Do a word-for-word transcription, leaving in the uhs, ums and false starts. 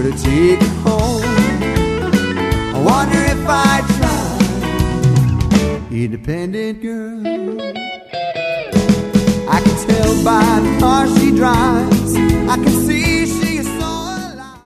to take her home. I wonder if I try. Independent girl, I can tell by the car she drives, I can see